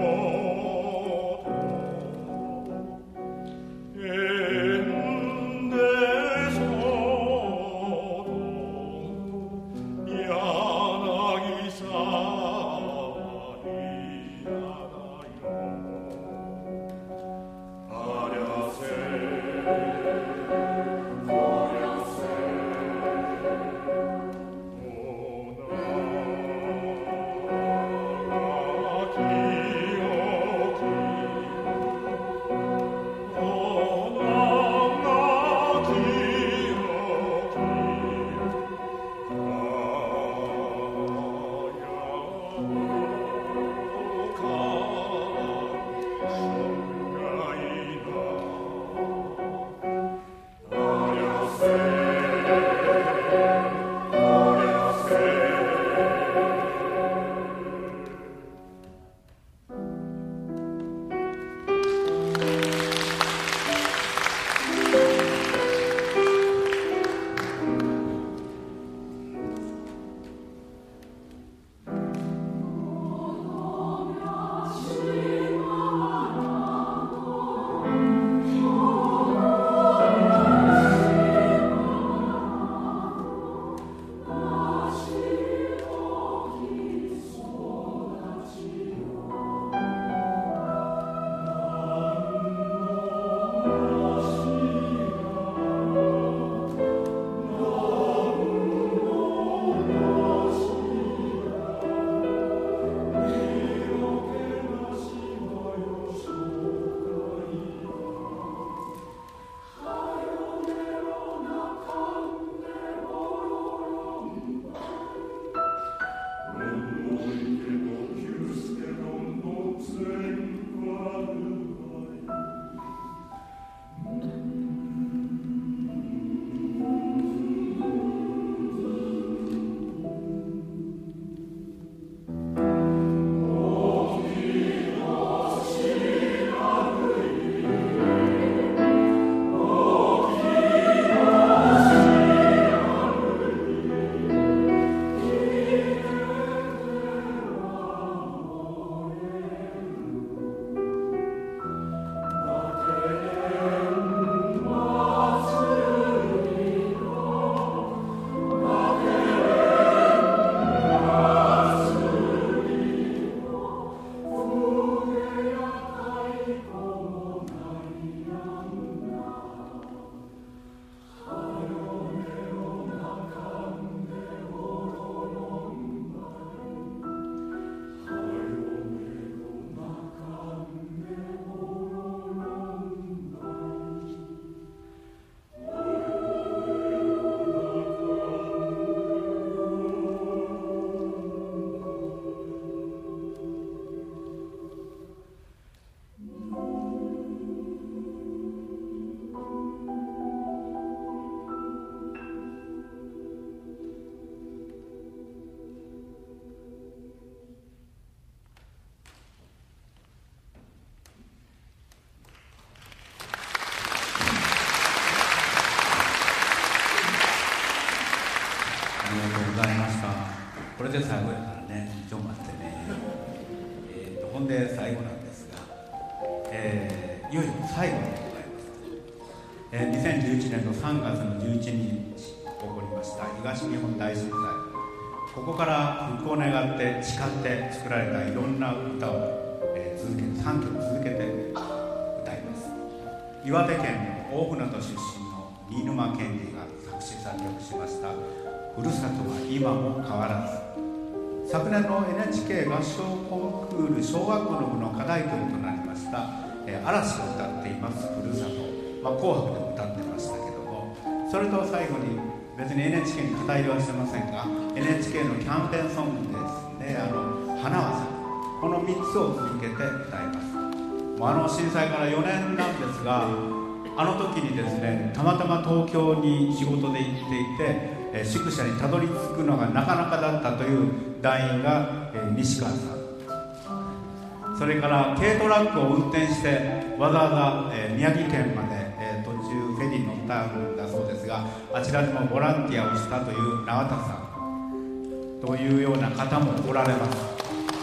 これで最後やからね、ちょっと待ってね。ほんで最後なんですが、いよいよ最後でございます。2011年の3月の11日起こりました東日本大震災。ここから復興を願って誓って作られたいろんな歌を、3曲続けて歌います。岩手県の大船渡出身の新沼謙治が作詞作曲しましたふるさとは今も変わらず。昨年の NHK 合唱コンクール小学校の部の課題曲となりました嵐を歌っていますふるさと、紅白でも歌ってましたけども、それと最後に別に NHK に肩入れはしてませんが NHK のキャンペーンソングですね、花は咲く、この3つを続けて歌います。震災から4年なんですが、あの時にですね、たまたま東京に仕事で行っていて、宿舎にたどり着くのがなかなかだったという団員が、西川さん、それから軽トラックを運転してわざわざ、宮城県まで、途中フェリーに乗ったんだそうですが、あちらでもボランティアをしたという永田さんというような方もおられます。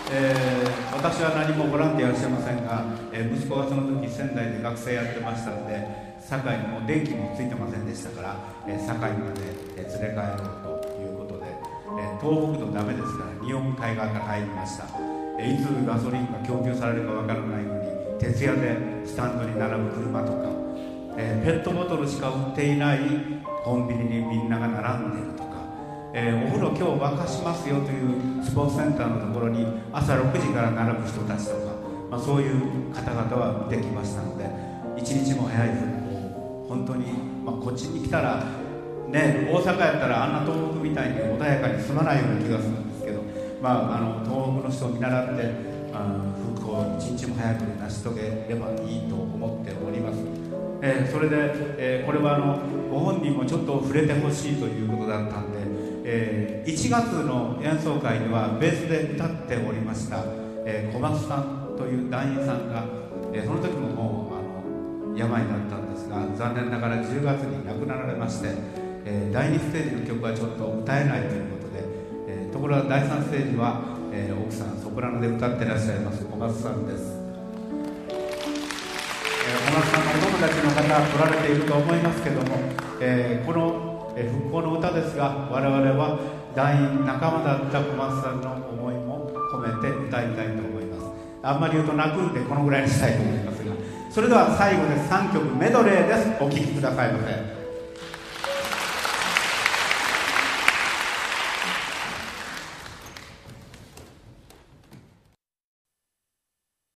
私は何もボランティアはしてませんが、息子がその時仙台で学生やってましたので、堺にもう電気もついてませんでしたから、堺まで連れ帰ろうということで、東北道ダメですから日本海側から入りました。いつガソリンが供給されるかわからないのに徹夜でスタンドに並ぶ車とか、ペットボトルしか売っていないコンビニにみんなが並んでいるとか、お風呂今日沸かしますよというスポーツセンターのところに朝6時から並ぶ人たちとか、そういう方々は見てきましたので、一日も早い復興、本当に、こっちに来たらね、大阪やったらあんな東北みたいに穏やかに住まないような気がするんですけど、東北の人を見習って復興を一日も早く成し遂げればいいと思っております。それで、これはご本人もちょっと触れてほしいということだったんで、1月の演奏会ではベースで歌っておりました小松さんという団員さんが、その時ももう病になったんですが、残念ながら10月に亡くなられまして、第2ステージの曲はちょっと歌えないということで、ところが第3ステージは、奥さんソプラノで歌ってらっしゃいます小松さんです。小松さんのお友達の方来られていると思いますけども、この復興の歌ですが、我々は団員仲間だった小松さんの思いも込めて歌いたいと思います。あんまり言うと泣くんでこのぐらいにしたいと思いますが、それでは最後で3曲メドレーです。お聴きくださいませ。